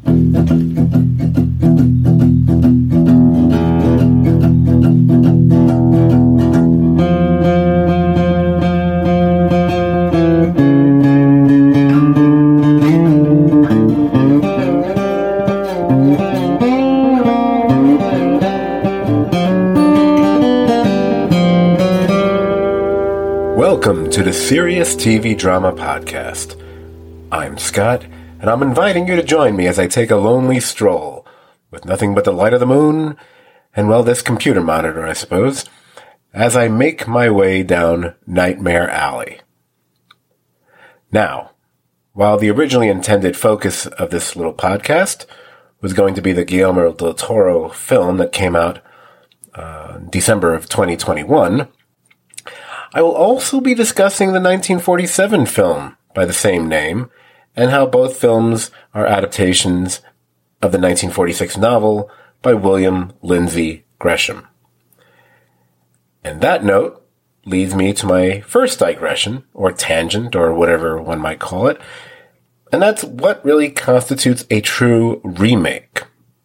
Welcome to the Serious TV Drama Podcast. I'm Scott, and I'm inviting you to join me as I take a lonely stroll, with nothing but the light of the moon, and well, this computer monitor, I suppose, as I make my way down Nightmare Alley. Now, while the originally intended focus of this little podcast was going to be the Guillermo del Toro film that came out in December of 2021, I will also be discussing the 1947 film by the same name, and how both films are adaptations of the 1946 novel by William Lindsay Gresham. And that note leads me to my first digression, or tangent, or whatever one might call it, and that's what really constitutes a true remake.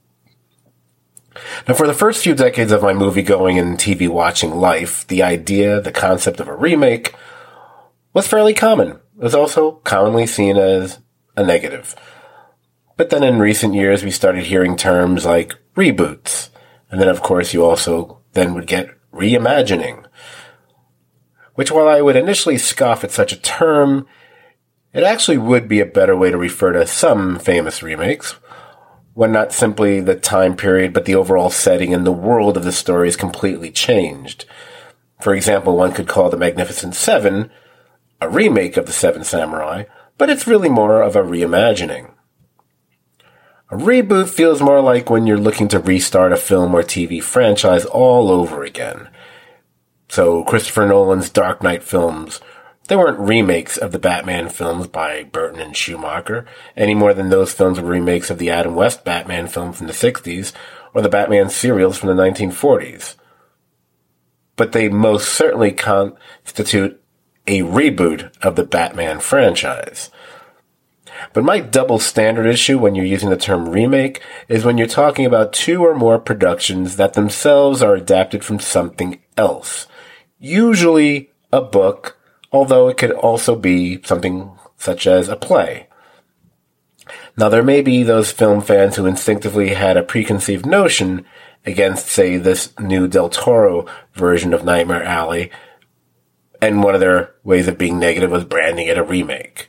Now, for the first few decades of my movie-going and TV-watching life, the concept of a remake was fairly common. It was also commonly seen as a negative. But then in recent years, we started hearing terms like reboots. And then, of course, you also then would get reimagining. Which, while I would initially scoff at such a term, it actually would be a better way to refer to some famous remakes, when not simply the time period, but the overall setting and the world of the story is completely changed. For example, one could call The Magnificent Seven a remake of The Seven Samurai, but it's really more of a reimagining. A reboot feels more like when you're looking to restart a film or TV franchise all over again. So Christopher Nolan's Dark Knight films, they weren't remakes of the Batman films by Burton and Schumacher, any more than those films were remakes of the Adam West Batman film from the 60s, or the Batman serials from the 1940s. But they most certainly constitute a reboot of the Batman franchise. But my double standard issue when you're using the term remake is when you're talking about two or more productions that themselves are adapted from something else. Usually a book, although it could also be something such as a play. Now, there may be those film fans who instinctively had a preconceived notion against, say, this new Del Toro version of Nightmare Alley, and one of their ways of being negative was branding it a remake.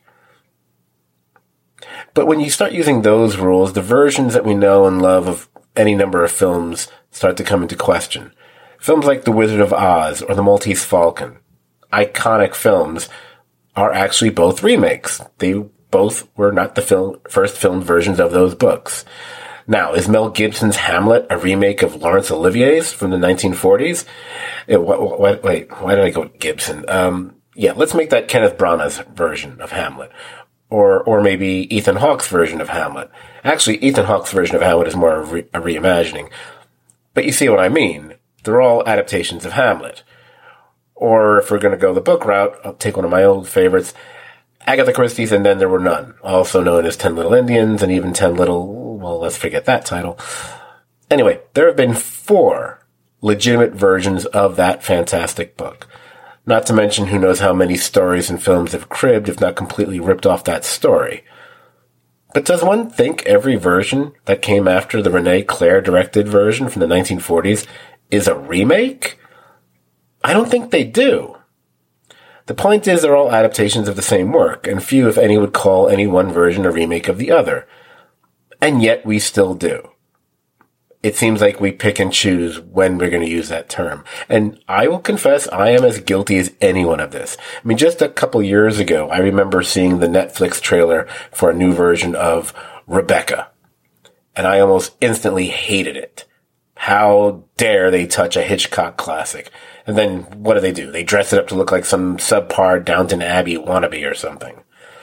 But when you start using those rules, the versions that we know and love of any number of films start to come into question. Films like The Wizard of Oz or The Maltese Falcon, iconic films, are actually both remakes. They both were not the first filmed versions of those books. Now, is Mel Gibson's Hamlet a remake of Laurence Olivier's from the 1940s? Wait, why did I go with Gibson? Let's make that Kenneth Branagh's version of Hamlet. Or maybe Ethan Hawke's version of Hamlet. Actually, Ethan Hawke's version of Hamlet is more a reimagining. But you see what I mean. They're all adaptations of Hamlet. Or if we're going to go the book route, I'll take one of my old favorites, Agatha Christie's And Then There Were None, also known as 10 Little Indians and even 10 Little, well, let's forget that title. Anyway, there have been 4 legitimate versions of that fantastic book. Not to mention who knows how many stories and films have cribbed, if not completely ripped off that story. But does one think every version that came after the René Clair directed version from the 1940s is a remake? I don't think they do. The point is they're all adaptations of the same work, and few, if any, would call any one version a remake of the other. And yet we still do. It seems like we pick and choose when we're going to use that term. And I will confess I am as guilty as anyone of this. I mean, just a couple years ago, I remember seeing the Netflix trailer for a new version of Rebecca. And I almost instantly hated it. How dare they touch a Hitchcock classic? And then what do? They dress it up to look like some subpar Downton Abbey wannabe or something.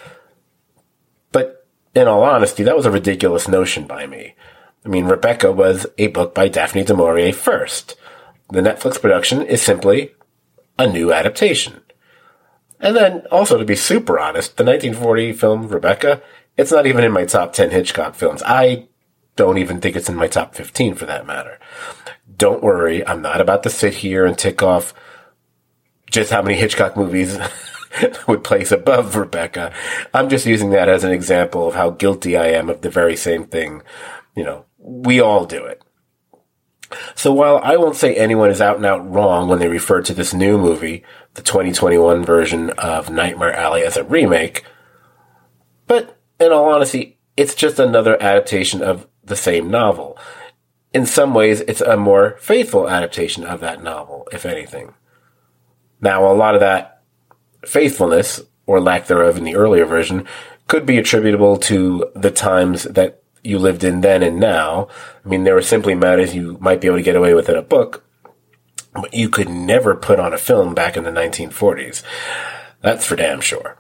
But in all honesty, that was a ridiculous notion by me. I mean, Rebecca was a book by Daphne du Maurier first. The Netflix production is simply a new adaptation. And then, also to be super honest, the 1940 film Rebecca It's not even in my top 10 Hitchcock films. I don't even think it's in my top 15 for that matter. Don't worry, I'm not about to sit here and tick off just how many Hitchcock movies would place above Rebecca. I'm just using that as an example of how guilty I am of the very same thing. We all do it. So while I won't say anyone is out and out wrong when they refer to this new movie, the 2021 version of Nightmare Alley, as a remake, but in all honesty, it's just another adaptation of the same novel. In some ways, it's a more faithful adaptation of that novel, if anything. Now, a lot of that faithfulness, or lack thereof in the earlier version, could be attributable to the times that you lived in then and now. I mean, there were simply matters you might be able to get away with in a book, but you could never put on a film back in the 1940s. That's for damn sure.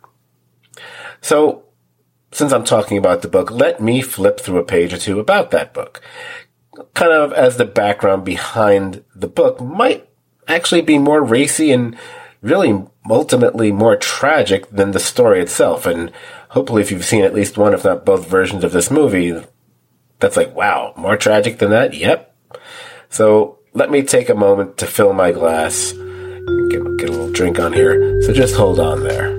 So, since I'm talking about the book, let me flip through a page or two about that book. Kind of as the background behind the book might actually be more racy and really ultimately more tragic than the story itself. And hopefully if you've seen at least one, if not both versions of this movie, that's like, wow, more tragic than that? Yep. So let me take a moment to fill my glass, get a little drink on here. So just hold on there.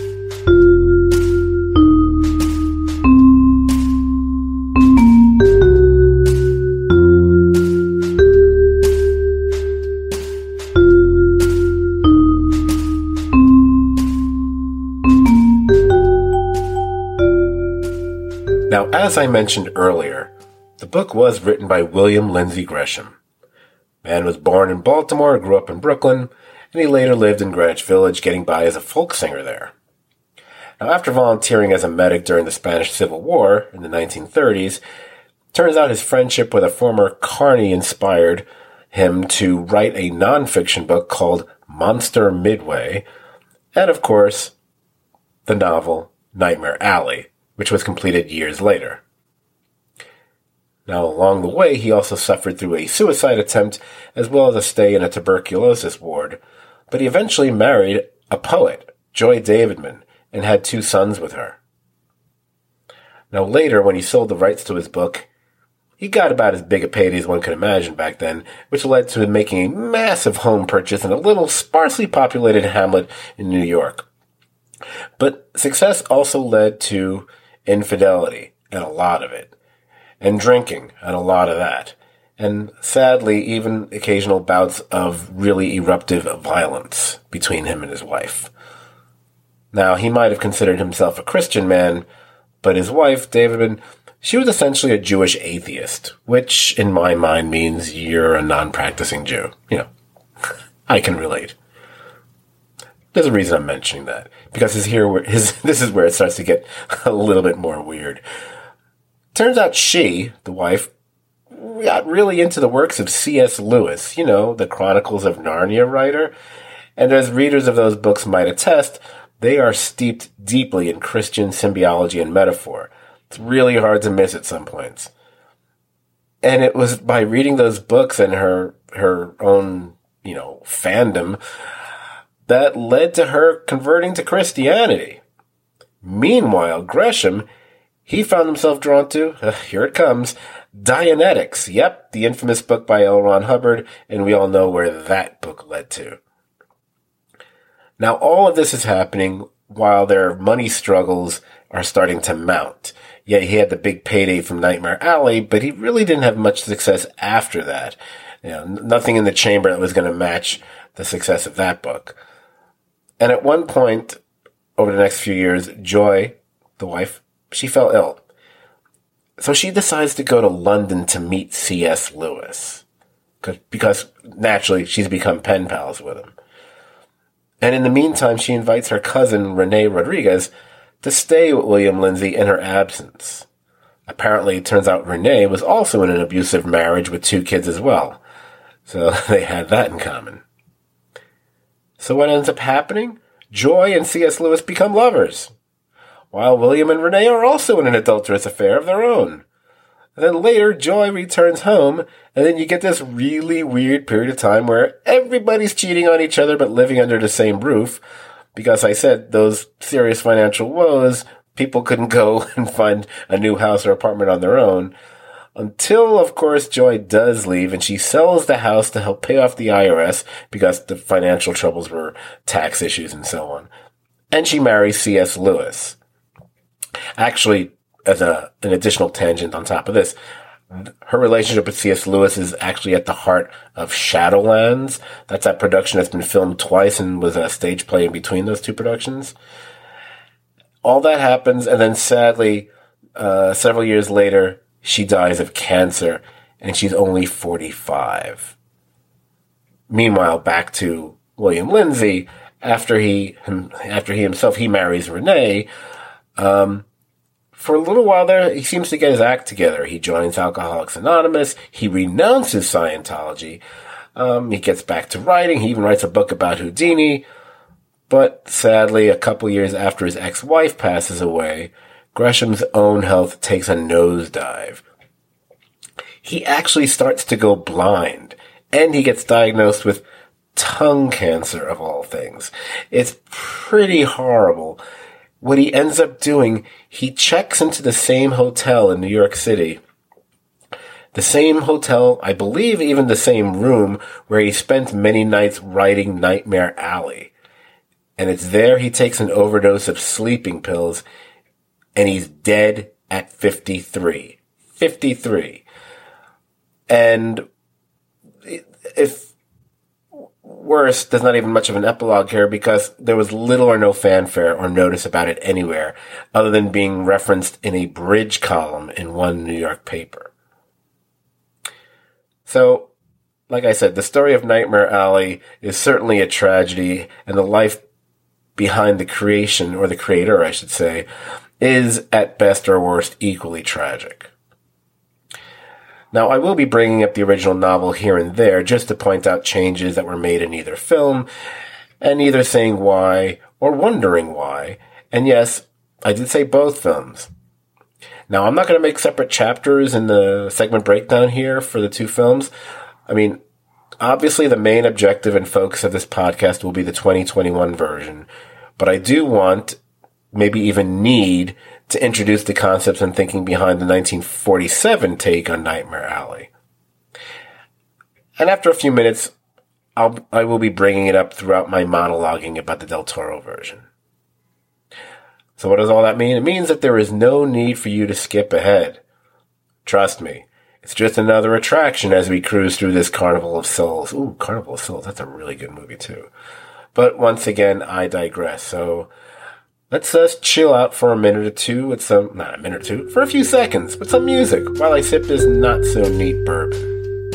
Now, as I mentioned earlier, the book was written by William Lindsay Gresham. Man was born in Baltimore, grew up in Brooklyn, and he later lived in Greenwich Village, getting by as a folk singer there. Now, after volunteering as a medic during the Spanish Civil War in the 1930s, turns out his friendship with a former Carney inspired him to write a nonfiction book called Monster Midway, and of course, the novel Nightmare Alley, which was completed years later. Now, along the way, he also suffered through a suicide attempt as well as a stay in a tuberculosis ward, but he eventually married a poet, Joy Davidman, and had 2 sons with her. Now, later, when he sold the rights to his book, he got about as big a payday as one could imagine back then, which led to him making a massive home purchase in a little sparsely populated hamlet in New York. But success also led to infidelity, and a lot of it, and drinking, and a lot of that, and sadly, even occasional bouts of really eruptive violence between him and his wife. Now, he might have considered himself a Christian man, but his wife, Davidman, she was essentially a Jewish atheist, which, in my mind, means you're a non-practicing Jew. I can relate. There's a reason I'm mentioning that, because this is where it starts to get a little bit more weird. Turns out she, the wife, got really into the works of C.S. Lewis, the Chronicles of Narnia writer. And as readers of those books might attest, they are steeped deeply in Christian symbiology and metaphor. It's really hard to miss at some points. And it was by reading those books and her own, fandom that led to her converting to Christianity. Meanwhile, Gresham, he found himself drawn to, here it comes, Dianetics. Yep, the infamous book by L. Ron Hubbard, and we all know where that book led to. Now, all of this is happening while their money struggles are starting to mount. Yeah, he had the big payday from Nightmare Alley, but he really didn't have much success after that. Nothing in the chamber that was going to match the success of that book. And at one point, over the next few years, Joy, the wife, she fell ill. So she decides to go to London to meet C.S. Lewis. Because naturally, she's become pen pals with him. And in the meantime, she invites her cousin, Renee Rodriguez, to stay with William Lindsay in her absence. Apparently, it turns out Renee was also in an abusive marriage with 2 kids as well. So they had that in common. So what ends up happening? Joy and C.S. Lewis become lovers, while William and Renee are also in an adulterous affair of their own. And then later, Joy returns home, and then you get this really weird period of time where everybody's cheating on each other but living under the same roof, because I said those serious financial woes people couldn't go and find a new house or apartment on their own. Until, of course, Joy does leave and she sells the house to help pay off the IRS because the financial troubles were tax issues and so on. And she marries C.S. Lewis. Actually, as an additional tangent on top of this, her relationship with C.S. Lewis is actually at the heart of Shadowlands. That's that production that's been filmed twice and was a stage play in between those two productions. All that happens, and then sadly, several years later, she dies of cancer, and she's only 45. Meanwhile, back to William Lindsay, after he himself marries Renee. For a little while there, he seems to get his act together. He joins Alcoholics Anonymous. He renounces Scientology. He gets back to writing. He even writes a book about Houdini. But sadly, a couple years after his ex-wife passes away, Gresham's own health takes a nosedive. He actually starts to go blind, and he gets diagnosed with tongue cancer, of all things. It's pretty horrible. What he ends up doing, he checks into the same hotel in New York City. The same hotel, I believe even the same room, where he spent many nights writing Nightmare Alley. And it's there he takes an overdose of sleeping pills, and he's dead at 53. 53. And if worse, there's not even much of an epilogue here because there was little or no fanfare or notice about it anywhere other than being referenced in a bridge column in one New York paper. So, like I said, the story of Nightmare Alley is certainly a tragedy, and the life behind the creation, or the creator, I should say, is at best or worst equally tragic. Now, I will be bringing up the original novel here and there just to point out changes that were made in either film, and either saying why or wondering why. And yes, I did say both films. Now, I'm not going to make separate chapters in the segment breakdown here for the two films. I mean, obviously the main objective and focus of this podcast will be the 2021 version, but I do want, maybe even need, to introduce the concepts and thinking behind the 1947 take on Nightmare Alley. And after a few minutes, I will be bringing it up throughout my monologuing about the Del Toro version. So what does all that mean? It means that there is no need for you to skip ahead. Trust me, it's just another attraction as we cruise through this Carnival of Souls. Ooh, Carnival of Souls, that's a really good movie too. But once again, I digress. So let's just chill out for a minute or two with not a minute or two, for a few seconds with some music while I sip this not so neat bourbon.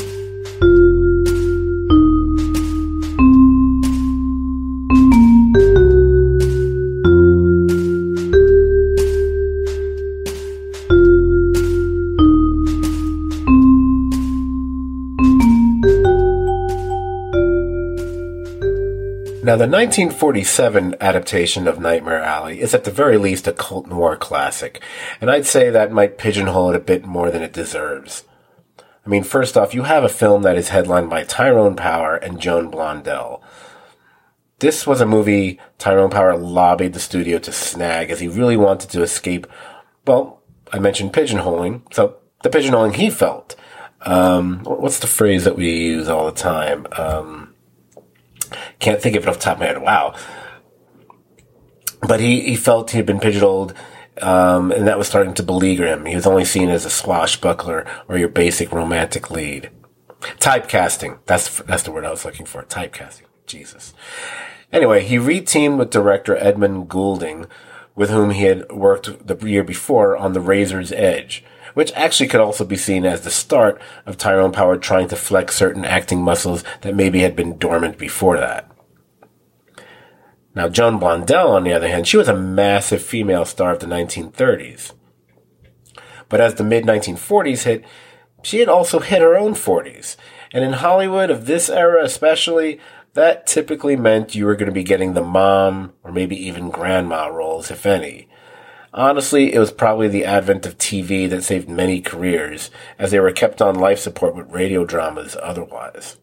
Now, the 1947 adaptation of Nightmare Alley is at the very least a cult noir classic, and I'd say that might pigeonhole it a bit more than it deserves. I mean, first off, you have a film that is headlined by Tyrone Power and Joan Blondell. This was a movie Tyrone Power lobbied the studio to snag as he really wanted to escape, well, I mentioned pigeonholing, so the pigeonholing he felt. What's the phrase that we use all the time? Can't think of it off the top of my head. Wow. But he felt he had been pigeonholed, and that was starting to beleaguer him. He was only seen as a swashbuckler or your basic romantic lead. Typecasting. That's the word I was looking for. Typecasting. Jesus. Anyway, he reteamed with director Edmund Goulding, with whom he had worked the year before on The Razor's Edge, which actually could also be seen as the start of Tyrone Power trying to flex certain acting muscles that maybe had been dormant before that. Now, Joan Blondell, on the other hand, she was a massive female star of the 1930s. But as the mid-1940s hit, she had also hit her own 40s. And in Hollywood of this era especially, that typically meant you were going to be getting the mom or maybe even grandma roles, if any. Honestly, it was probably the advent of TV that saved many careers, as they were kept on life support with radio dramas otherwise.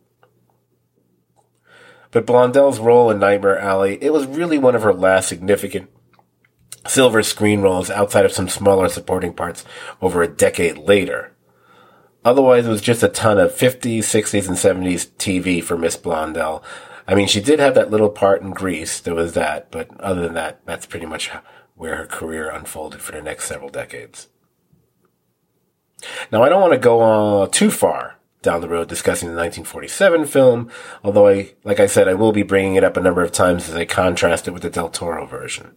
But Blondell's role in Nightmare Alley, it was really one of her last significant silver screen roles outside of some smaller supporting parts over a decade later. Otherwise, it was just a ton of 50s, 60s, and 70s TV for Miss Blondell. I mean, she did have that little part in Grease, there was that, but other than that, that's pretty much where her career unfolded for the next several decades. Now, I don't want to go too far down the road discussing the 1947 film, although like I said, I will be bringing it up a number of times as I contrast it with the Del Toro version.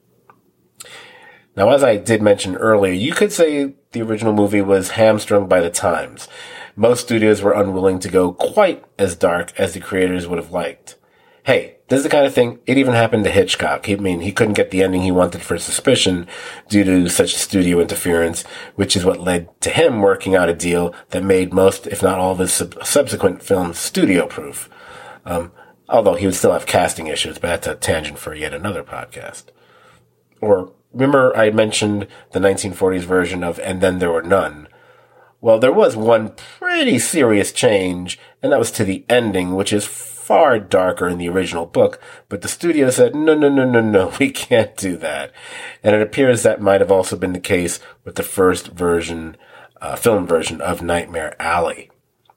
Now, as I did mention earlier, you could say the original movie was hamstrung by the times. Most studios were unwilling to go quite as dark as the creators would have liked. Hey, this is the kind of thing, it even happened to Hitchcock. He couldn't get the ending he wanted for Suspicion due to such studio interference, which is what led to him working out a deal that made most, if not all of his subsequent films studio-proof. Although he would still have casting issues, but that's a tangent for yet another podcast. Or, remember I mentioned the 1940s version of And Then There Were None? Well, there was one pretty serious change, and that was to the ending, which is far darker in the original book, but the studio said, no, we can't do that. And it appears that might have also been the case with the first version, film version of Nightmare Alley.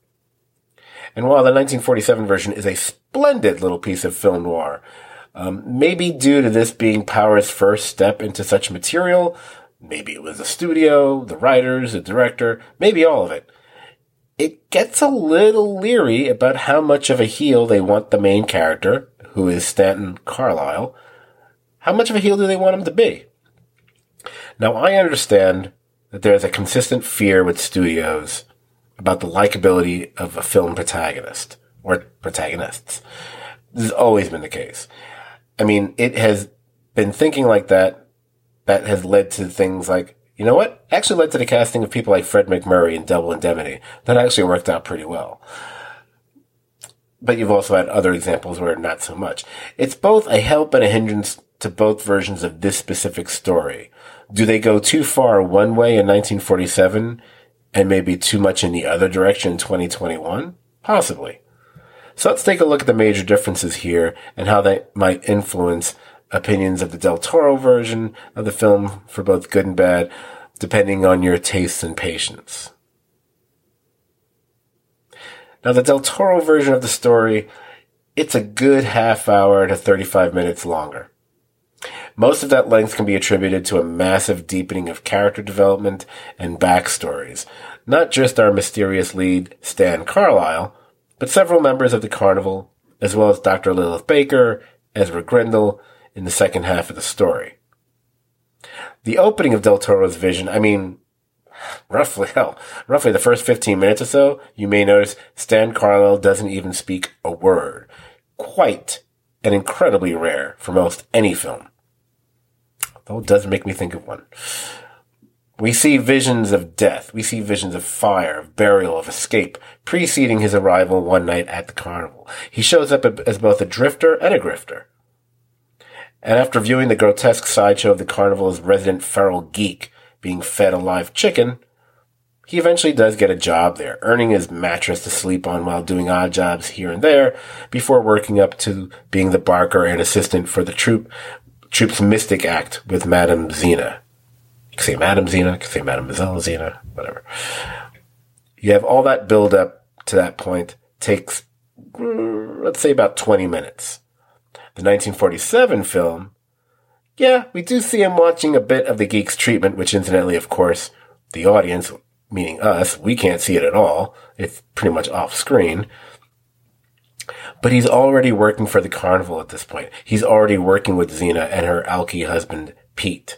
And while the 1947 version is a splendid little piece of film noir, maybe due to this being Power's first step into such material, maybe it was the studio, the writers, the director, maybe all of it. It gets a little leery about how much of a heel they want the main character, who is Stanton Carlyle. How much of a heel do they want him to be? Now, I understand that there's a consistent fear with studios about the likability of a film protagonist, or protagonists. This has always been the case. I mean, it has been thinking like that has led to things like, you know what? Actually led to the casting of people like Fred MacMurray in Double Indemnity. That actually worked out pretty well. But you've also had other examples where not so much. It's both a help and a hindrance to both versions of this specific story. Do they go too far one way in 1947 and maybe too much in the other direction in 2021? Possibly. So let's take a look at the major differences here and how they might influence opinions of the Del Toro version of the film for both good and bad, depending on your tastes and patience. Now, the Del Toro version of the story, it's a good half hour to 35 minutes longer. Most of that length can be attributed to a massive deepening of character development and backstories, not just our mysterious lead, Stan Carlyle, but several members of the Carnival, as well as Dr. Lilith Baker, Ezra Grindle, in the second half of the story. The opening of Del Toro's vision, roughly the first 15 minutes or so, you may notice Stan Carlyle doesn't even speak a word. Quite and incredibly rare for most any film. Though it does make me think of one. We see visions of death. We see visions of fire, of burial, of escape, preceding his arrival one night at the Carnival. He shows up as both a drifter and a grifter. And after viewing the grotesque sideshow of the Carnival's resident feral geek being fed a live chicken, he eventually does get a job there, earning his mattress to sleep on while doing odd jobs here and there, before working up to being the barker and assistant for the troop's mystic act with Madame Zena. You can say Madame Zena, you can say Mademoiselle Zena, whatever. You have all that build up to that point, takes, let's say, about 20 minutes. The 1947 film, yeah, we do see him watching a bit of the geek's treatment, which incidentally, of course, the audience, meaning us, we can't see it at all. It's pretty much off screen. But he's already working for the Carnival at this point. He's already working with Zena and her alky husband, Pete.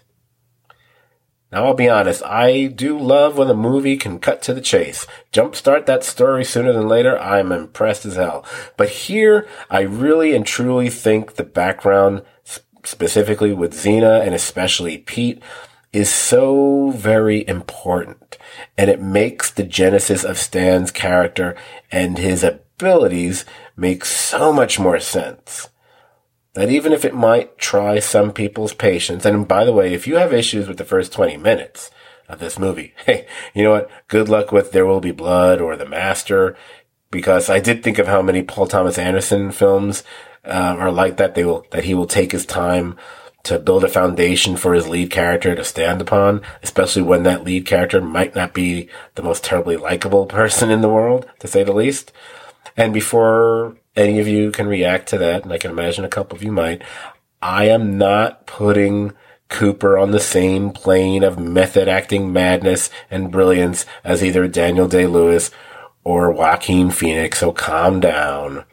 Now, I'll be honest, I do love when a movie can cut to the chase. Jumpstart that story sooner than later, I'm impressed as hell. But here, I really and truly think the background, specifically with Zena and especially Pete, is so very important. And it makes the genesis of Stan's character and his abilities make so much more sense. That even if it might try some people's patience, and by the way, if you have issues with the first 20 minutes of this movie, hey, you know what? Good luck with There Will Be Blood or The Master, because I did think of how many Paul Thomas Anderson films are like that. That he will take his time to build a foundation for his lead character to stand upon, especially when that lead character might not be the most terribly likable person in the world, to say the least. And before any of you can react to that, and I can imagine a couple of you might, I am not putting Cooper on the same plane of method acting madness and brilliance as either Daniel Day-Lewis or Joaquin Phoenix, so calm down.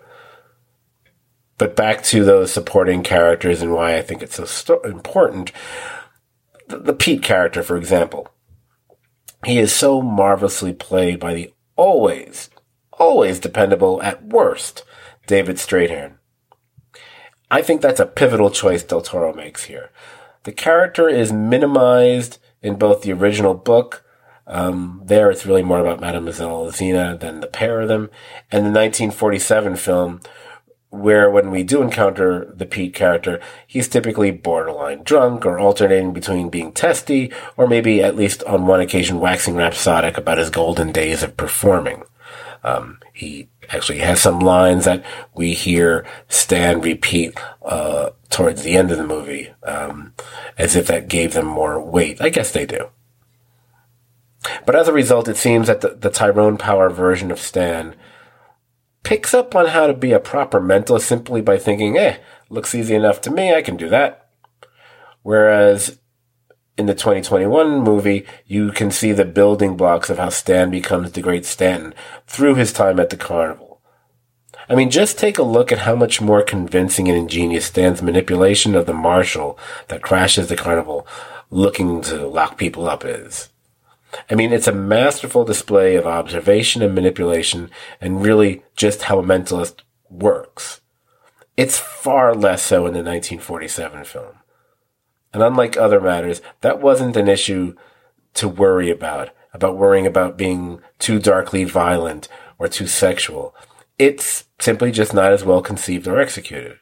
But back to those supporting characters and why I think it's so important. The Pete character, for example. He is so marvelously played by the always dependable, at worst, David Strathairn. I think that's a pivotal choice Del Toro makes here. The character is minimized in both the original book. There it's really more about Mademoiselle Zena than the pair of them. And the 1947 film, where when we do encounter the Pete character, he's typically borderline drunk or alternating between being testy or maybe at least on one occasion waxing rhapsodic about his golden days of performing. He actually has some lines that we hear Stan repeat towards the end of the movie, as if that gave them more weight. I guess they do. But as a result, it seems that the Tyrone Power version of Stan picks up on how to be a proper mentalist simply by thinking, looks easy enough to me, I can do that. Whereas in the 2021 movie, you can see the building blocks of how Stan becomes the great Stanton through his time at the carnival. I mean, just take a look at how much more convincing and ingenious Stan's manipulation of the marshal that crashes the carnival looking to lock people up is. I mean, it's a masterful display of observation and manipulation and really just how a mentalist works. It's far less so in the 1947 film. And unlike other matters, that wasn't an issue to worry about worrying about being too darkly violent or too sexual. It's simply just not as well conceived or executed.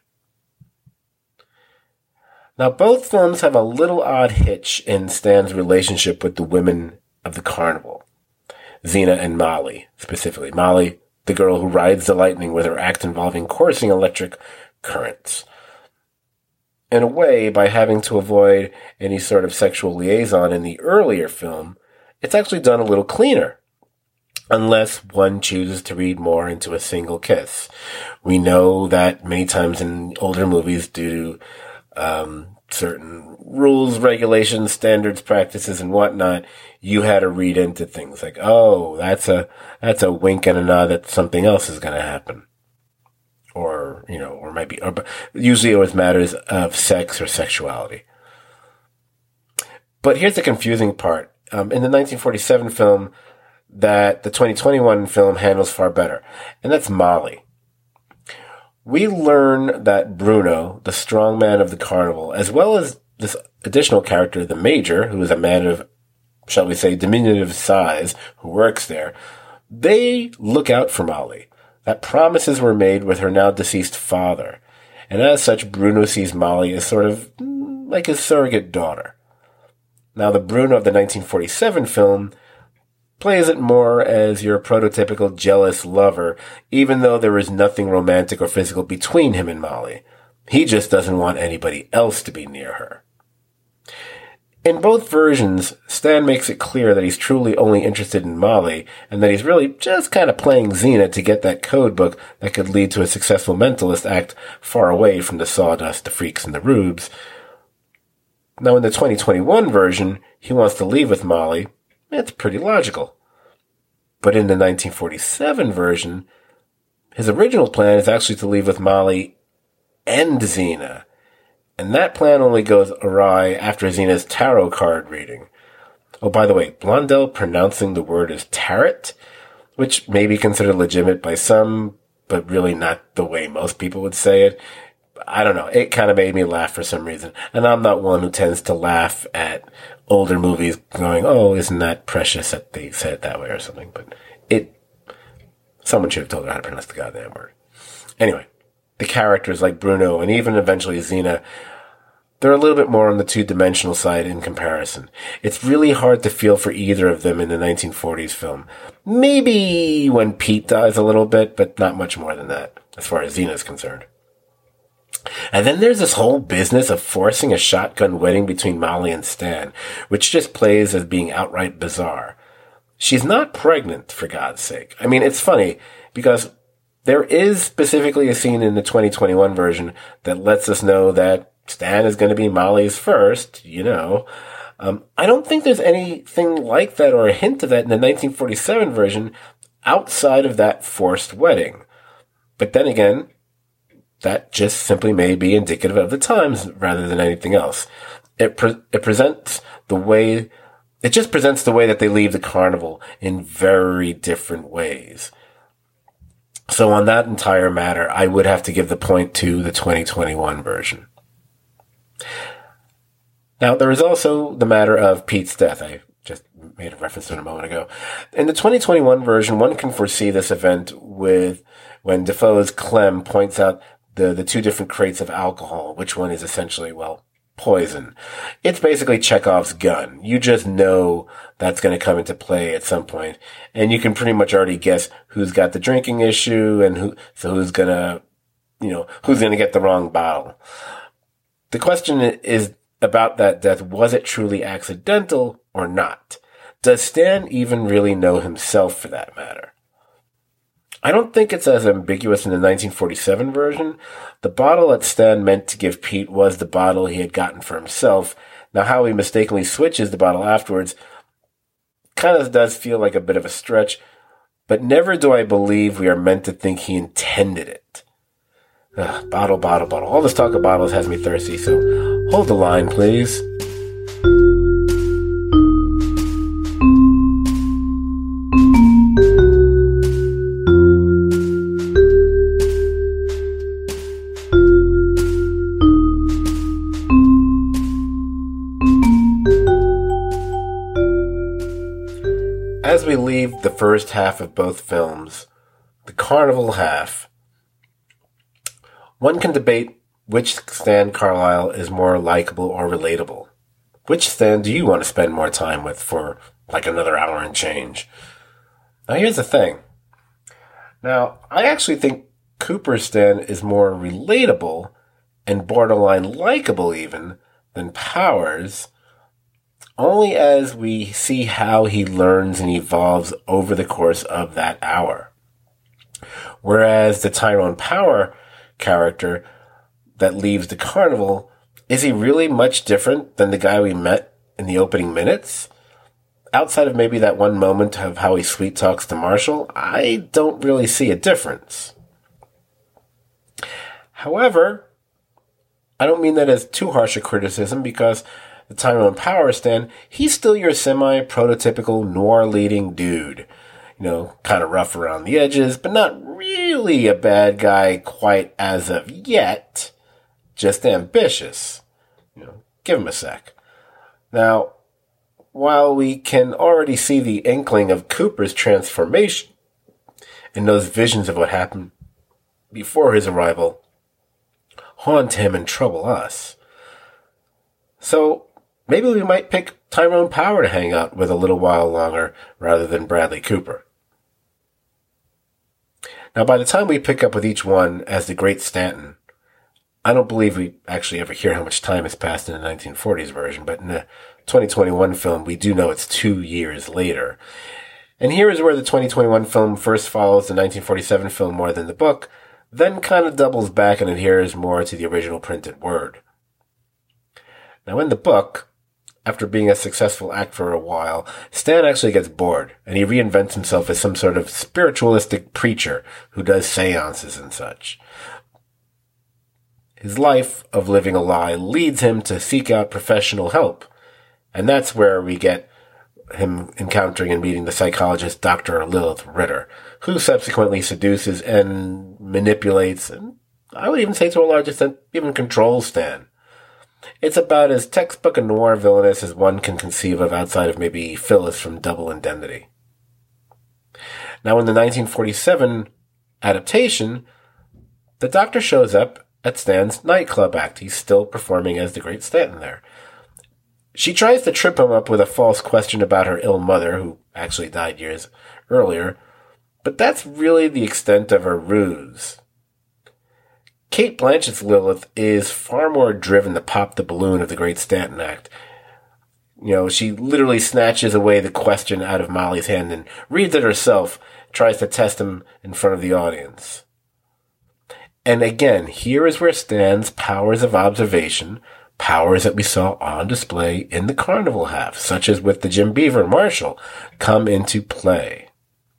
Now, both films have a little odd hitch in Stan's relationship with the women of the carnival. Zena and Molly, specifically. Molly, the girl who rides the lightning with her act involving coursing electric currents. In a way, by having to avoid any sort of sexual liaison in the earlier film, it's actually done a little cleaner. Unless one chooses to read more into a single kiss. We know that many times in older movies, due to certain rules, regulations, standards, practices, and whatnot, you had to read into things like, oh, that's a wink and a nod that something else is going to happen. Or, or might be, but usually it was matters of sex or sexuality. But here's the confusing part. In the 1947 film, that the 2021 film handles far better, and that's Molly. We learn that Bruno, the strongman of the carnival, as well as this additional character, the Major, who is a man of, shall we say, diminutive size, who works there, they look out for Molly. That promises were made with her now deceased father, and as such, Bruno sees Molly as sort of like his surrogate daughter. Now, the Bruno of the 1947 film plays it more as your prototypical jealous lover, even though there is nothing romantic or physical between him and Molly. He just doesn't want anybody else to be near her. In both versions, Stan makes it clear that he's truly only interested in Molly, and that he's really just kind of playing Xena to get that code book that could lead to a successful mentalist act far away from the sawdust, the freaks, and the rubes. Now, in the 2021 version, he wants to leave with Molly. It's pretty logical. But in the 1947 version, his original plan is actually to leave with Molly and Xena. And that plan only goes awry after Xena's tarot card reading. Oh, by the way, Blondell pronouncing the word as tarot, which may be considered legitimate by some, but really not the way most people would say it. I don't know. It kind of made me laugh for some reason. And I'm not one who tends to laugh at older movies going, oh, isn't that precious that they said it that way or something. But someone should have told her how to pronounce the goddamn word. Anyway, the characters like Bruno and even eventually Xena, they're a little bit more on the two-dimensional side in comparison. It's really hard to feel for either of them in the 1940s film. Maybe when Pete dies a little bit, but not much more than that, as far as Xena's concerned. And then there's this whole business of forcing a shotgun wedding between Molly and Stan, which just plays as being outright bizarre. She's not pregnant, for God's sake. I mean, it's funny because there is specifically a scene in the 2021 version that lets us know that Stan is going to be Molly's first, I don't think there's anything like that or a hint of that in the 1947 version outside of that forced wedding. But then again, that just simply may be indicative of the times rather than anything else. It presents the way, it just presents the way that they leave the carnival in very different ways. So on that entire matter, I would have to give the point to the 2021 version. Now, there is also the matter of Pete's death. I just made a reference to it a moment ago. In the 2021 version, one can foresee this event with when Defoe's Clem points out the two different crates of alcohol, which one is essentially, poison. It's basically Chekhov's gun. You just know that's going to come into play at some point, and you can pretty much already guess who's got the drinking issue and who's going to get the wrong bottle. The question is about that death. Was it truly accidental or not? Does Stan even really know himself, for that matter? I don't think it's as ambiguous in the 1947 version. The bottle that Stan meant to give Pete was the bottle he had gotten for himself. Now, how he mistakenly switches the bottle afterwards kind of does feel like a bit of a stretch, but never do I believe we are meant to think he intended it. Bottle. All this talk of bottles has me thirsty, so hold the line, please. As we leave the first half of both films, the carnival half, one can debate which Stan Carlisle is more likable or relatable. Which Stan do you want to spend more time with for another hour and change? Now here's the thing. Now, I actually think Cooper's Stan is more relatable and borderline likable even than Powers', only as we see how he learns and evolves over the course of that hour. Whereas the Tyrone Power character that leaves the carnival, is he really much different than the guy we met in the opening minutes? Outside of maybe that one moment of how he sweet talks to Marshall, I don't really see a difference. However, I don't mean that as too harsh a criticism, because the Tyrone Power Stan, he's still your semi-prototypical noir-leading dude. Kind of rough around the edges, but not really a bad guy quite as of yet. Just ambitious. Give him a sec. Now, while we can already see the inkling of Cooper's transformation in those visions of what happened before his arrival, haunt him and trouble us. So, maybe we might pick Tyrone Power to hang out with a little while longer rather than Bradley Cooper. Now, by the time we pick up with each one as the Great Stanton, I don't believe we actually ever hear how much time has passed in the 1940s version, but in the 2021 film, we do know it's 2 years later. And here is where the 2021 film first follows the 1947 film more than the book, then kind of doubles back and adheres more to the original printed word. Now, in the book, after being a successful act for a while, Stan actually gets bored, and he reinvents himself as some sort of spiritualistic preacher who does seances and such. His life of living a lie leads him to seek out professional help, and that's where we get him encountering and meeting the psychologist Dr. Lilith Ritter, who subsequently seduces and manipulates, and I would even say to a large extent, even controls Stan. It's about as textbook a noir villainous as one can conceive of outside of maybe Phyllis from Double Indemnity. Now, in the 1947 adaptation, the Doctor shows up at Stan's nightclub act. He's still performing as the Great Stanton there. She tries to trip him up with a false question about her ill mother, who actually died years earlier, but that's really the extent of her ruse. Kate Blanchett's Lilith is far more driven to pop the balloon of the Great Stanton Act. You know, she literally snatches away the question out of Molly's hand and reads it herself, tries to test him in front of the audience. And again, here is where Stan's powers of observation, powers that we saw on display in the carnival half, such as with the Jim Beaver Marshall, come into play.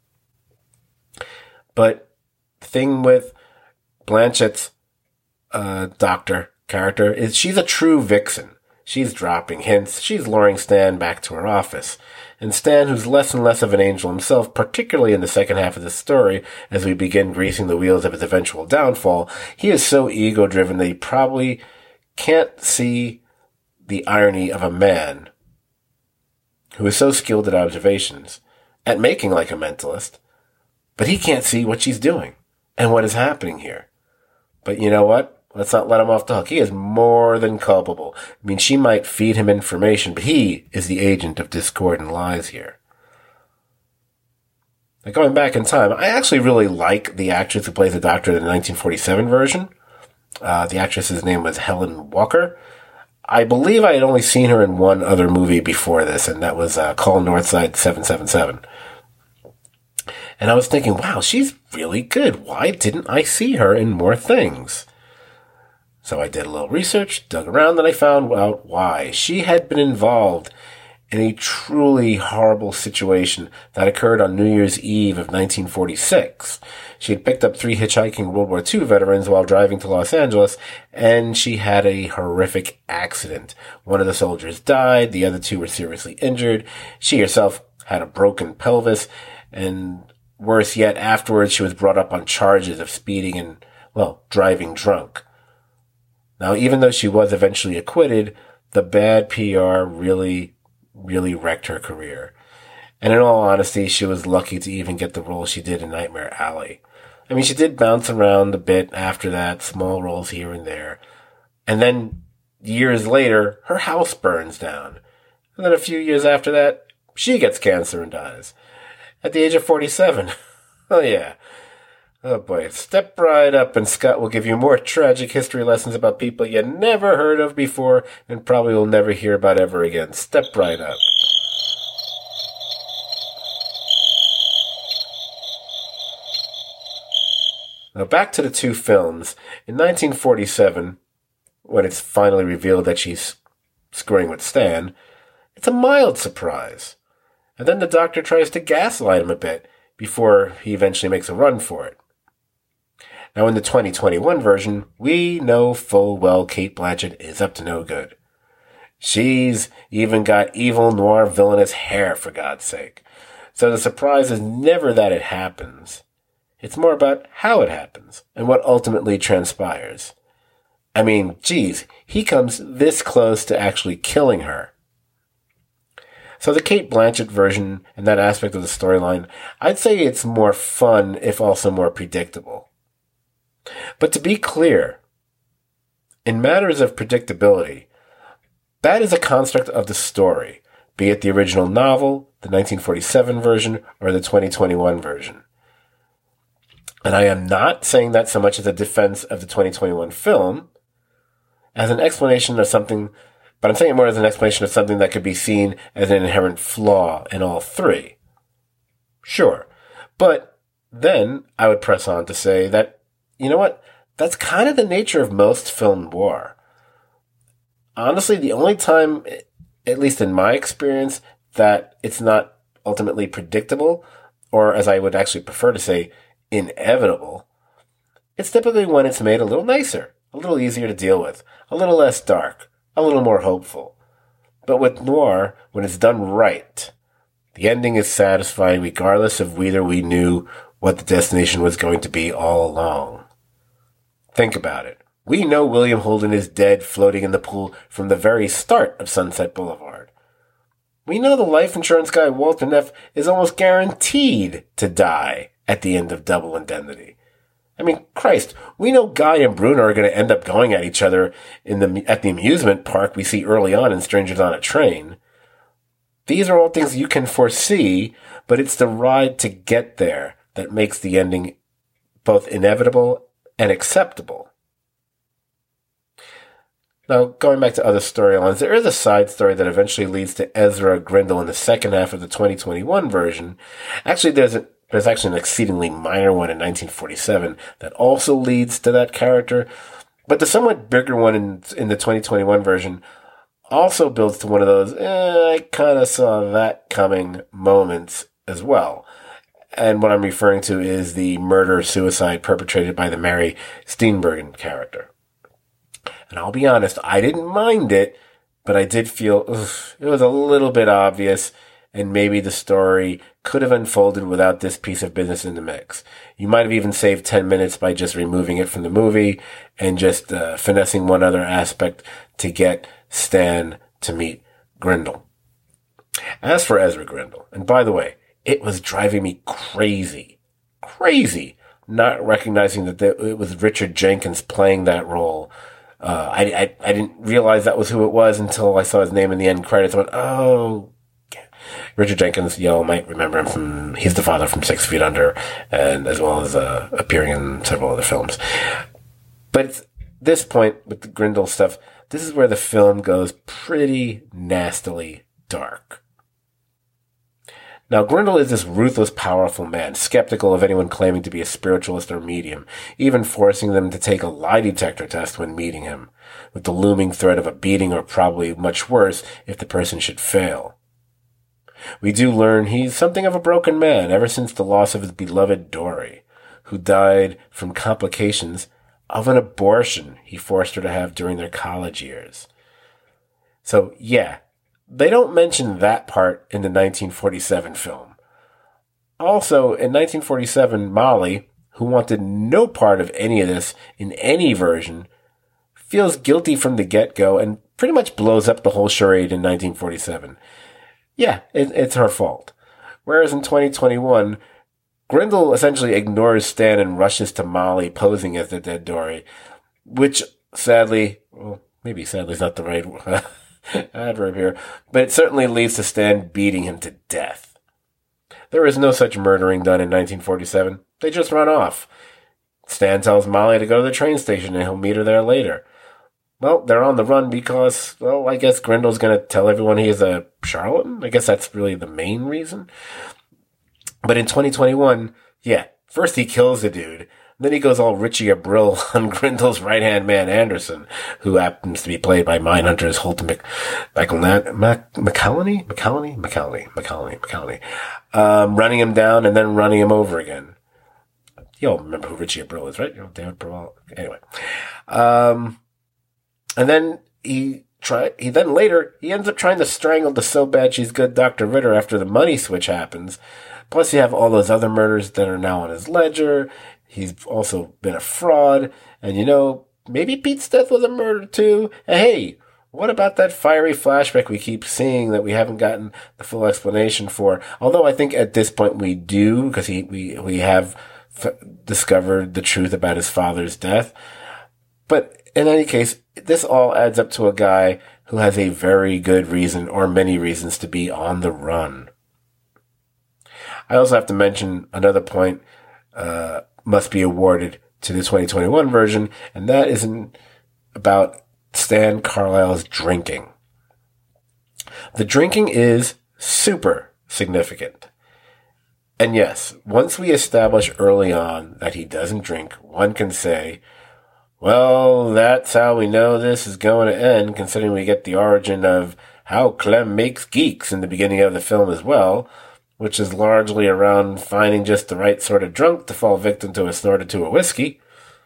But the thing with Blanchett's doctor character is she's a true vixen. She's dropping hints. She's luring Stan back to her office. And Stan, who's less and less of an angel himself, particularly in the second half of the story, as we begin greasing the wheels of his eventual downfall, he is so ego-driven that he probably can't see the irony of a man who is so skilled at observations, at making like a mentalist, but he can't see what she's doing and what is happening here. But you know what? Let's not let him off the hook. He is more than culpable. I mean, she might feed him information, but he is the agent of discord and lies here. Now, going back in time, I actually really like the actress who plays the Doctor in the 1947 version. The actress's name was Helen Walker. I believe I had only seen her in one other movie before this, and that was Call Northside 777. And I was thinking, wow, she's really good. Why didn't I see her in more things? So I did a little research, dug around, and I found out why. She had been involved in a truly horrible situation that occurred on New Year's Eve of 1946. She had picked up 3 hitchhiking World War II veterans while driving to Los Angeles, and she had a horrific accident. One of the soldiers died, the other 2 were seriously injured. She herself had a broken pelvis, and worse yet, afterwards she was brought up on charges of speeding and, well, driving drunk. Now, even though she was eventually acquitted, the bad PR really wrecked her career. And in all honesty, she was lucky to even get the role she did in Nightmare Alley. I mean, she did bounce around a bit after that, small roles here and there. And then, years later, her house burns down. And then a few years after that, she gets cancer and dies. At the age of 47. Oh yeah. Oh boy, step right up and Scott will give you more tragic history lessons about people you never heard of before and probably will never hear about ever again. Step right up. Now back to the 2 films. In 1947, when it's finally revealed that she's screwing with Stan, it's a mild surprise. And then the Doctor tries to gaslight him a bit before he eventually makes a run for it. Now, in the 2021 version, we know full well Kate Blanchett is up to no good. She's even got evil, noir, villainous hair, for God's sake. So the surprise is never that it happens. It's more about how it happens and what ultimately transpires. I mean, geez, he comes this close to actually killing her. So the Kate Blanchett version and that aspect of the storyline, I'd say it's more fun, if also more predictable. But to be clear, in matters of predictability, that is a construct of the story, be it the original novel, the 1947 version, or the 2021 version. And I am not saying that so much as a defense of the 2021 film, as an explanation of something, but I'm saying it more as an explanation of something that could be seen as an inherent flaw in all 3. Sure. But then I would press on to say that, you know what? That's kind of the nature of most film noir. Honestly, the only time, at least in my experience, that it's not ultimately predictable, or as I would actually prefer to say, inevitable, it's typically when it's made a little nicer, a little easier to deal with, a little less dark, a little more hopeful. But with noir, when it's done right, the ending is satisfying regardless of whether we knew what the destination was going to be all along. Think about it. We know William Holden is dead floating in the pool from the very start of Sunset Boulevard. We know the life insurance guy Walter Neff is almost guaranteed to die at the end of Double Indemnity. I mean, Christ, we know Guy and Bruno are going to end up going at each other at the amusement park we see early on in Strangers on a Train. These are all things you can foresee, but it's the ride to get there that makes the ending both inevitable and acceptable. Now, going back to other storylines, there is a side story that eventually leads to Ezra Grindle in the second half of the 2021 version. Actually, there's actually an exceedingly minor one in 1947 that also leads to that character. But the somewhat bigger one in the 2021 version also builds to one of those, I kind of saw that coming moments as well. And what I'm referring to is the murder-suicide perpetrated by the Mary Steenburgen character. And I'll be honest, I didn't mind it, but I did feel it was a little bit obvious, and maybe the story could have unfolded without this piece of business in the mix. You might have even saved 10 minutes by just removing it from the movie and just finessing one other aspect to get Stan to meet Grindle. As for Ezra Grindle, and by the way, it was driving me crazy, not recognizing that it was Richard Jenkins playing that role. I didn't realize that was who it was until I saw his name in the end credits. I went, oh, Richard Jenkins, y'all might remember him he's the father from 6 Feet Under, and as well as appearing in several other films. But at this point, with the Grindle stuff, this is where the film goes pretty nastily dark. Now, Grindle is this ruthless, powerful man, skeptical of anyone claiming to be a spiritualist or medium, even forcing them to take a lie detector test when meeting him, with the looming threat of a beating or probably much worse if the person should fail. We do learn he's something of a broken man ever since the loss of his beloved Dory, who died from complications of an abortion he forced her to have during their college years. So, yeah, they don't mention that part in the 1947 film. Also, in 1947, Molly, who wanted no part of any of this in any version, feels guilty from the get-go and pretty much blows up the whole charade in 1947. Yeah, it's her fault. Whereas in 2021, Grindle essentially ignores Stan and rushes to Molly posing as the dead Dory, which sadly, well, maybe sadly is not the right adverb here, but it certainly leads to Stan beating him to death. There is no such murdering done in 1947. They just run off. Stan tells Molly to go to the train station and he'll meet her there later. Well, they're on the run because, well, I guess Grindle's going to tell everyone he is a charlatan. I guess that's really the main reason. But in 2021, yeah, first he kills the dude. Then he goes all Richie Abril on Grindle's right-hand man, Anderson, who happens to be played by Mindhunter's Holt McCallany. Running him down and then running him over again. You'll remember who Richie Abril is, right? David Proval. Anyway. And then he ends up trying to strangle the so bad she's good Dr. Ritter after the money switch happens. Plus you have all those other murders that are now on his ledger. He's also been a fraud. And maybe Pete's death was a murder too. And hey, what about that fiery flashback we keep seeing that we haven't gotten the full explanation for? Although I think at this point we do, because we have discovered the truth about his father's death. But in any case, this all adds up to a guy who has a very good reason or many reasons to be on the run. I also have to mention another point must be awarded to the 2021 version, and that is about Stan Carlisle's drinking. The drinking is super significant. And yes, once we establish early on that he doesn't drink, one can say, well, that's how we know this is going to end, considering we get the origin of how Clem makes geeks in the beginning of the film as well, which is largely around finding just the right sort of drunk to fall victim to a snort or two of whiskey.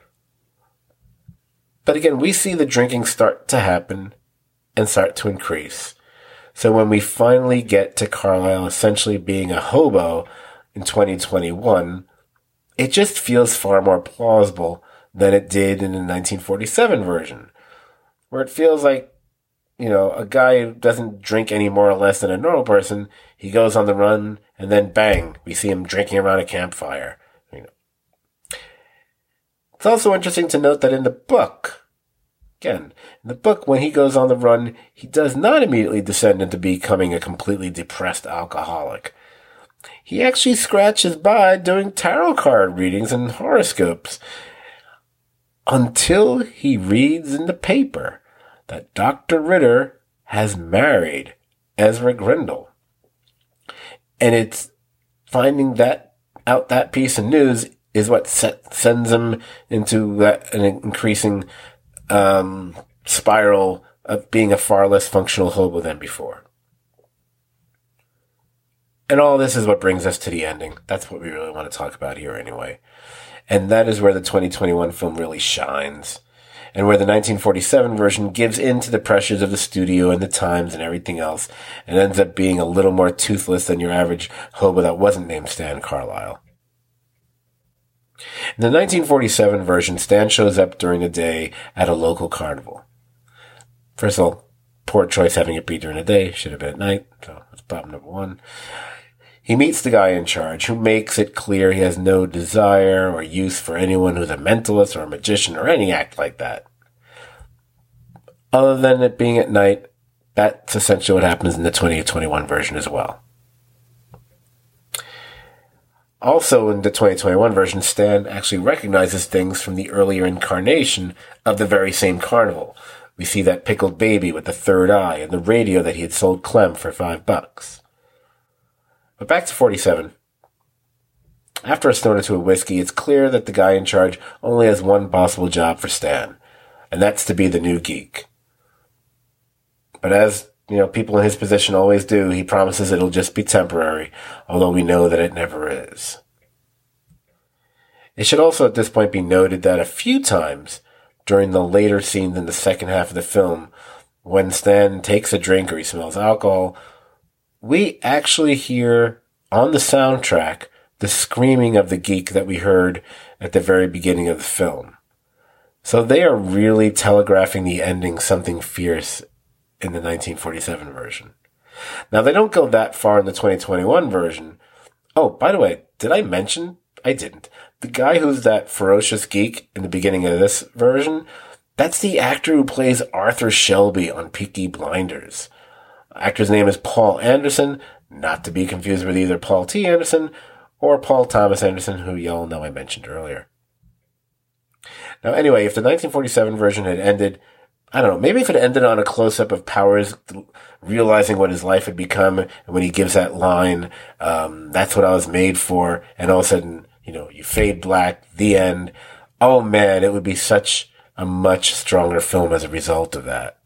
But again, we see the drinking start to happen and start to increase. So when we finally get to Carlisle essentially being a hobo in 2021, it just feels far more plausible than it did in the 1947 version, where it feels like, a guy who doesn't drink any more or less than a normal person, he goes on the run, and then bang, we see him drinking around a campfire. It's also interesting to note that in the book, when he goes on the run, he does not immediately descend into becoming a completely depressed alcoholic. He actually scratches by doing tarot card readings and horoscopes, until he reads in the paper that Dr. Ritter has married Ezra Grindle. And it's finding that piece of news is what sends him into an increasing spiral of being a far less functional hobo than before. And all this is what brings us to the ending. That's what we really want to talk about here anyway. And that is where the 2021 film really shines. And where the 1947 version gives in to the pressures of the studio and the times and everything else, and ends up being a little more toothless than your average hobo that wasn't named Stan Carlisle. In the 1947 version, Stan shows up during the day at a local carnival. First of all, poor choice having it be during the day. Should have been at night. So that's problem number one. He meets the guy in charge, who makes it clear he has no desire or use for anyone who's a mentalist or a magician or any act like that. Other than it being at night, that's essentially what happens in the 2021 version as well. Also in the 2021 version, Stan actually recognizes things from the earlier incarnation of the very same carnival. We see that pickled baby with the third eye and the radio that he had sold Clem for $5. But back to 47. After a snort or two of whiskey, it's clear that the guy in charge only has one possible job for Stan, and that's to be the new geek. But as, people in his position always do, he promises it'll just be temporary, although we know that it never is. It should also at this point be noted that a few times during the later scenes in the second half of the film, when Stan takes a drink or he smells alcohol, we actually hear on the soundtrack the screaming of the geek that we heard at the very beginning of the film. So they are really telegraphing the ending something fierce in the 1947 version. Now, they don't go that far in the 2021 version. Oh, by the way, did I mention? I didn't. The guy who's that ferocious geek in the beginning of this version, that's the actor who plays Arthur Shelby on Peaky Blinders. Actor's name is Paul Anderson, not to be confused with either Paul T. Anderson or Paul Thomas Anderson, who y'all know I mentioned earlier. Now, anyway, if the 1947 version had ended, I don't know, maybe if it ended on a close-up of Powers realizing what his life had become, and when he gives that line, that's what I was made for, and all of a sudden, you fade black, the end. Oh man, it would be such a much stronger film as a result of that.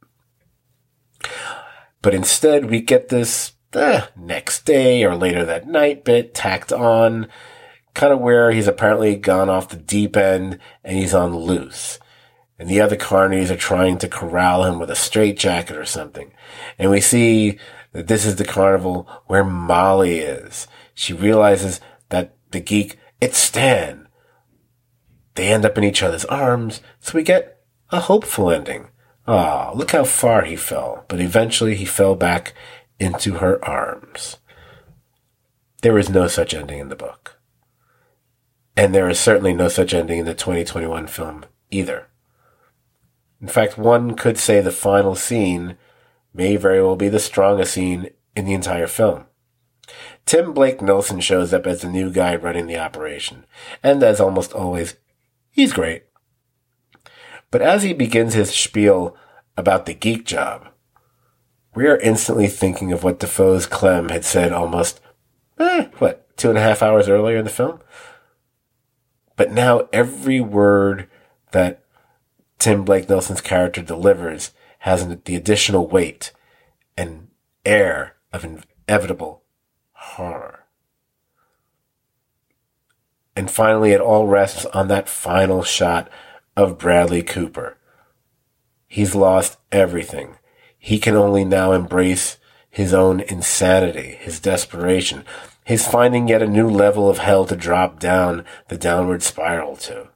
But instead, we get this next day or later that night bit tacked on, kind of where he's apparently gone off the deep end and he's on loose. And the other carnies are trying to corral him with a straitjacket or something. And we see that this is the carnival where Molly is. She realizes that the geek, it's Stan. They end up in each other's arms, so we get a hopeful ending. Ah, look how far he fell, but eventually he fell back into her arms. There is no such ending in the book. And there is certainly no such ending in the 2021 film either. In fact, one could say the final scene may very well be the strongest scene in the entire film. Tim Blake Nelson shows up as the new guy running the operation, and as almost always, he's great. But as he begins his spiel about the geek job, we are instantly thinking of what Defoe's Clem had said almost, 2.5 hours earlier in the film? But now every word that Tim Blake Nelson's character delivers has the additional weight and air of inevitable horror. And finally, it all rests on that final shot of Bradley Cooper. He's lost everything. He can only now embrace his own insanity, his desperation, his finding yet a new level of hell to drop down the downward spiral to.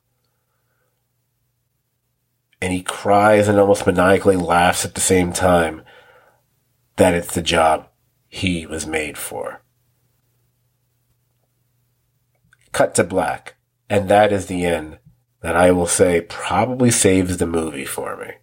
And he cries and almost maniacally laughs at the same time that it's the job he was made for. Cut to black, and that is the end that I will say probably saves the movie for me.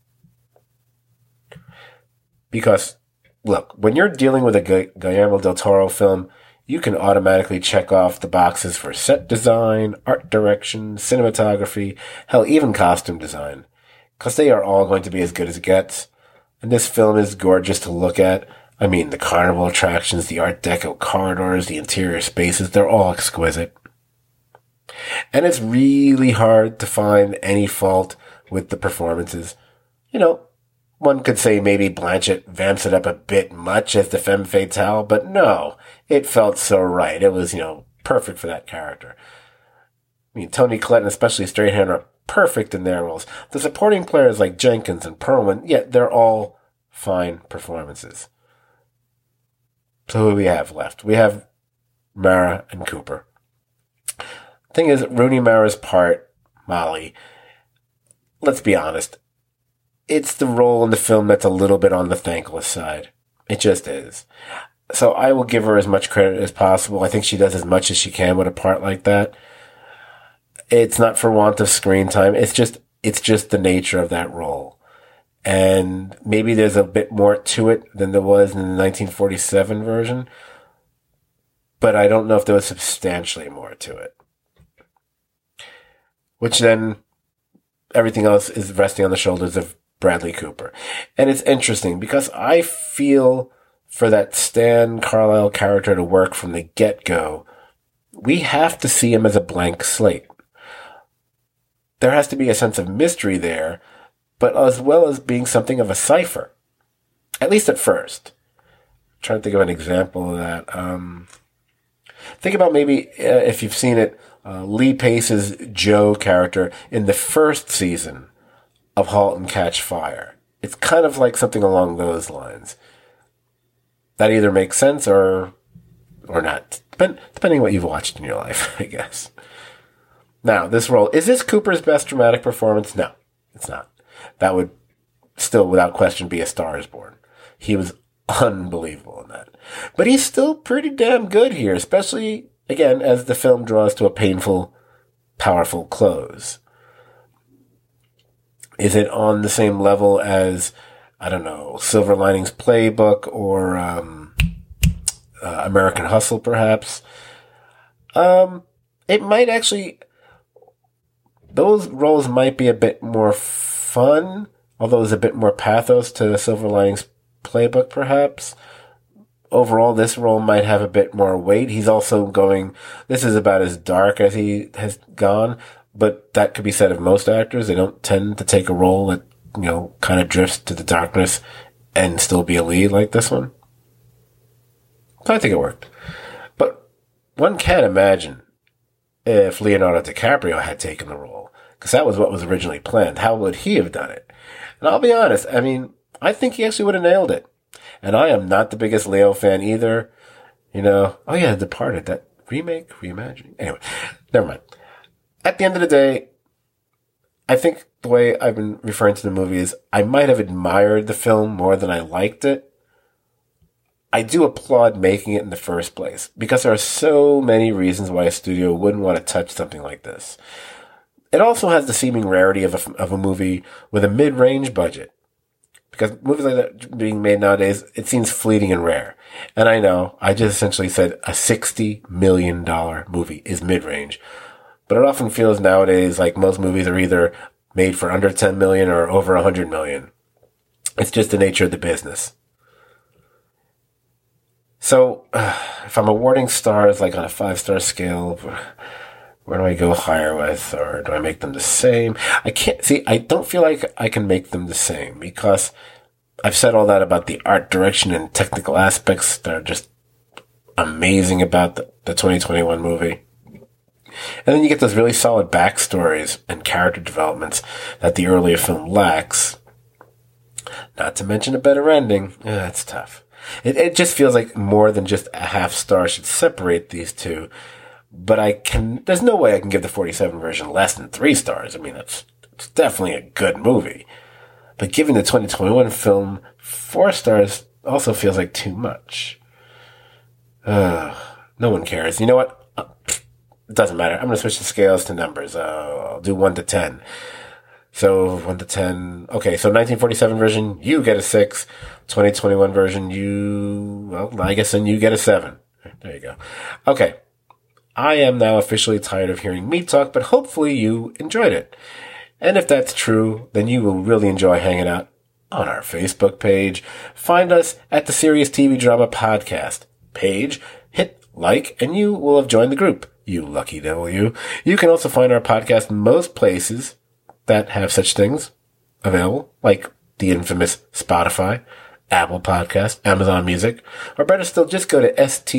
Because, look, when you're dealing with a Guillermo del Toro film, you can automatically check off the boxes for set design, art direction, cinematography, hell, even costume design. Because they are all going to be as good as it gets. And this film is gorgeous to look at. I mean, the carnival attractions, the Art Deco corridors, the interior spaces, they're all exquisite. And it's really hard to find any fault with the performances. You know, one could say maybe Blanchett vamps it up a bit much as the femme fatale, but no, it felt so right. It was, perfect for that character. I mean, Toni Collette and especially Strahan are perfect in their roles. The supporting players like Jenkins and Perlman, they're all fine performances. So who do we have left? We have Mara and Cooper. Thing is, Rooney Mara's part, Molly, let's be honest, it's the role in the film that's a little bit on the thankless side. It just is. So I will give her as much credit as possible. I think she does as much as she can with a part like that. It's not for want of screen time. It's just the nature of that role. And maybe there's a bit more to it than there was in the 1947 version. But I don't know if there was substantially more to it. Which then, everything else is resting on the shoulders of Bradley Cooper. And it's interesting because I feel for that Stan Carlisle character to work from the get-go, we have to see him as a blank slate. There has to be a sense of mystery there, but as well as being something of a cipher. At least at first. I'm trying to think of an example of that. Think about maybe, if you've seen it, Lee Pace's Joe character in the first season of *Halt and Catch Fire*. It's kind of like something along those lines. That either makes sense or not, depending on what you've watched in your life, I guess. Now, this role, is this Cooper's best dramatic performance? No, it's not. That would still, without question, be A Star Is Born. He was unbelievable in that. But he's still pretty damn good here, especially, again, as the film draws to a painful, powerful close. Is it on the same level as, I don't know, Silver Linings Playbook or American Hustle, perhaps? It might actually, those roles might be a bit more fun, although there's a bit more pathos to Silver Linings Playbook, perhaps. Overall, this role might have a bit more weight. He's also going, this is about as dark as he has gone, but that could be said of most actors. They don't tend to take a role that, kind of drifts to the darkness and still be a lead like this one. So I think it worked. But one can't imagine if Leonardo DiCaprio had taken the role, because that was what was originally planned. How would he have done it? And I'll be honest, I think he actually would have nailed it. And I am not the biggest Leo fan either. Oh yeah, Departed, that reimagining. Anyway, never mind. At the end of the day, I think the way I've been referring to the movie is I might have admired the film more than I liked it. I do applaud making it in the first place because there are so many reasons why a studio wouldn't want to touch something like this. It also has the seeming rarity of a movie with a mid-range budget. Because movies like that being made nowadays, it seems fleeting and rare. And I know, I just essentially said a $60 million movie is mid-range. But it often feels nowadays like most movies are either made for under 10 million or over 100 million. It's just the nature of the business. So, if I'm awarding stars like on a 5-star scale, where do I go higher with, or do I make them the same? I don't feel like I can make them the same because I've said all that about the art direction and technical aspects that are just amazing about the 2021 movie. And then you get those really solid backstories and character developments that the earlier film lacks. Not to mention a better ending. It's tough. It just feels like more than just a half star should separate these two. But there's no way I can give the 47 version less than 3 stars. It's definitely a good movie. But giving the 2021 film 4 stars also feels like too much. No one cares. You know what? It doesn't matter. I'm going to switch the scales to numbers. I'll do 1 to 10. So 1 to 10. Okay, so 1947 version, you get a 6. 2021 version, I guess then you get a 7. There you go. Okay. I am now officially tired of hearing me talk, but hopefully you enjoyed it. And if that's true, then you will really enjoy hanging out on our Facebook page. Find us at the Serious TV Drama Podcast page. Hit like, and you will have joined the group. You lucky devil, you. You can also find our podcast most places that have such things available, like the infamous Spotify, Apple Podcast, Amazon Music, or better still, just go to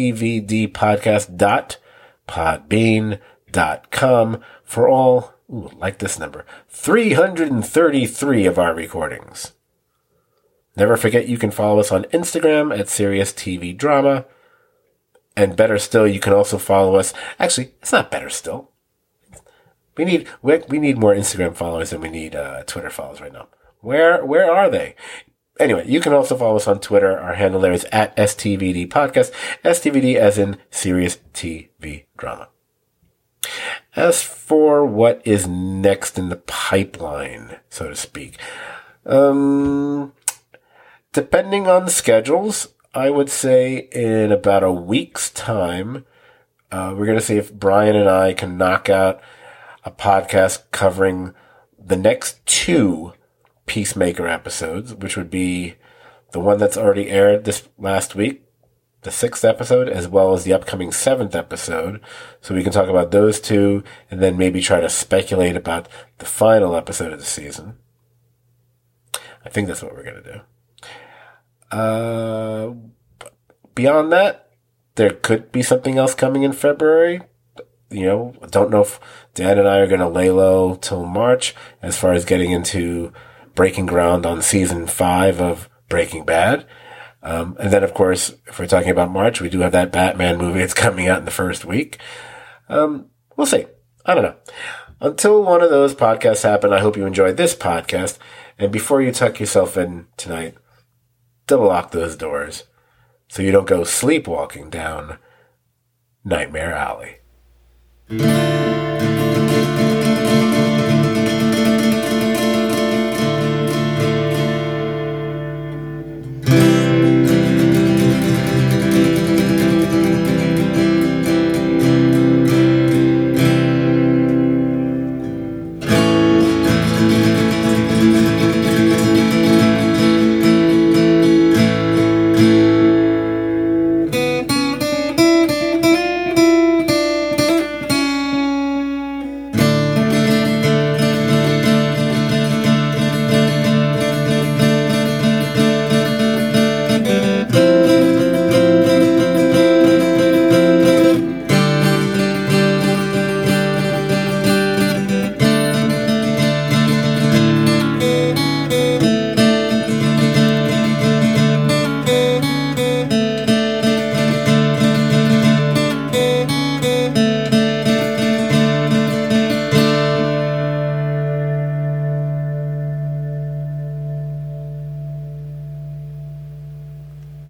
stvdpodcast.podbean.com for all, like this number, 333 of our recordings. Never forget you can follow us on Instagram at Serious TV Drama. And better still, you can also follow us. Actually, it's not better still. We need more Instagram followers than we need Twitter followers right now. Where are they? Anyway, you can also follow us on Twitter. Our handle there is at STVD Podcast. STVD as in Serious TV Drama. As for what is next in the pipeline, so to speak, depending on the schedules, I would say in about a week's time, we're going to see if Brian and I can knock out a podcast covering the next 2 Peacemaker episodes, which would be the one that's already aired this last week, the 6th episode, as well as the upcoming 7th episode. So we can talk about those 2 and then maybe try to speculate about the final episode of the season. I think that's what we're going to do. Beyond that, there could be something else coming in February. I don't know if Dan and I are going to lay low till March as far as getting into breaking ground on season 5 of Breaking Bad. And then, of course, if we're talking about March, we do have that Batman movie that's coming out in the first week. We'll see. I don't know. Until one of those podcasts happen, I hope you enjoyed this podcast. And before you tuck yourself in tonight, double lock those doors so you don't go sleepwalking down Nightmare Alley.